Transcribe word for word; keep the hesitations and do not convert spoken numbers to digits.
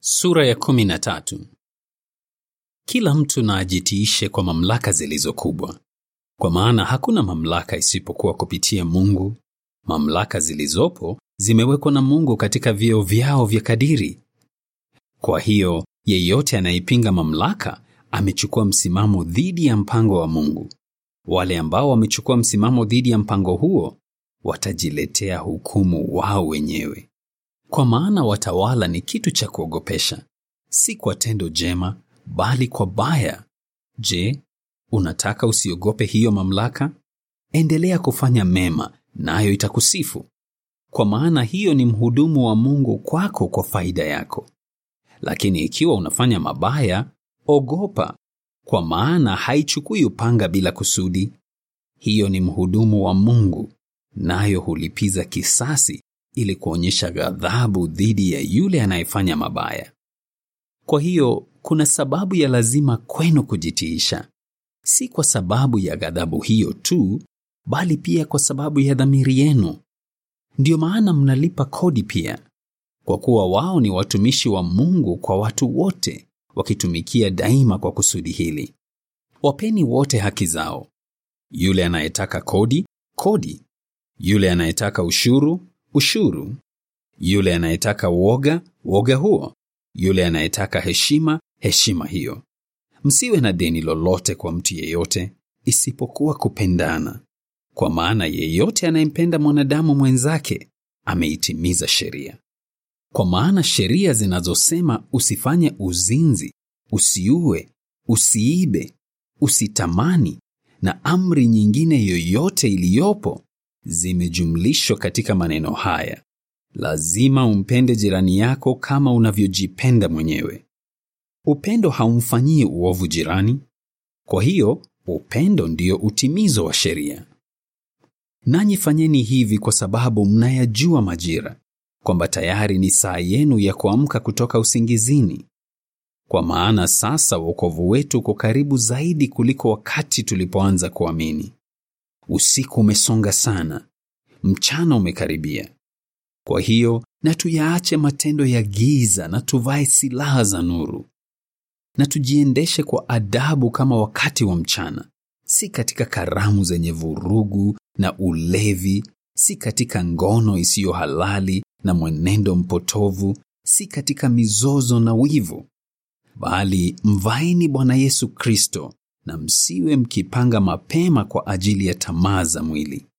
Sura ya kumi na tatu. Kila mtu na ajitiishe kwa mamlaka zilizo kubwa, kwa maana hakuna mamlaka isipokuwa kupitia Mungu. Mamlaka zilizopo zimewekwa na Mungu katika vyeo vyao vya kadiri. Kwa hiyo, yeyote anayepinga mamlaka amechukua msimamo dhidi ya mpango wa Mungu. Wale ambao wamechukua msimamo dhidi ya mpango huo watajiletea hukumu wao wenyewe. Kwa maana watawala ni kitu cha kuogopesha, si kwa tendo jema, bali kwa baya. Je, unataka usiogope hiyo mamlaka? Endelea kufanya mema, nayo itakusifu. Kwa maana hiyo ni mhudumu wa Mungu kwako kwa faida yako. Lakini ikiwa unafanya mabaya, ogopa, kwa maana haichukui upanga bila kusudi. Hiyo ni mhudumu wa Mungu, nayo hulipiza kisasi ili kuonyesha ghadhabu dhidi ya yule anayefanya mabaya. Kwa hiyo kuna sababu ya lazima kwenu kujitiisha, si kwa sababu ya ghadhabu hiyo tu, bali pia kwa sababu ya dhamiri yenu. Ndiyo maana mnalipa kodi pia, kwa kuwa wao ni watumishi wa Mungu kwa watu wote, wakitumikia daima kwa kusudi hili. Wapeni wote haki zao. Yule anayetaka kodi, kodi. Yule anayetaka ushuru, ushuru. Yule anayetaka woga, woga huo. Yule anayetaka heshima, heshima hiyo. Msiwe na deni lolote kwa mtu yeyote, isipokuwa kupendana. Kwa maana yeyote anayempenda mwanadamu mwenzake, ameitimiza sheria. Kwa maana sheria zinazosema usifanye uzinzi, usiue, usiibe, usitamani, na amri nyingine yoyote iliyopo, zimejumlishwa katika maneno haya: lazima umpende jirani yako kama unavyojipenda mwenyewe. Upendo haumfanyii uovu jirani. Kwa hiyo, upendo ndio utimizo wa sheria. Nanyi fanyeni hivi kwa sababu mnayajua majira, kwamba tayari ni saa yenu ya kuamka kutoka usingizini. Kwa maana sasa wokovu wetu uko karibu zaidi kuliko wakati tulipoanza kuamini. Usiku umesonga sana, mchana umekaribia. Kwa hiyo, na tuyaache matendo ya giza na tuvae silaha za nuru. Na tujiendeshe kwa adabu kama wakati wa mchana, si katika karamu zenye vurugu na ulevi, si katika ngono isiyo halali na mwenendo mpotovu, si katika mizozo na wivu. Bali mvaeni Bwana Yesu Kristo, na msiwe mkipanga mapema kwa ajili ya tamaa za mwili.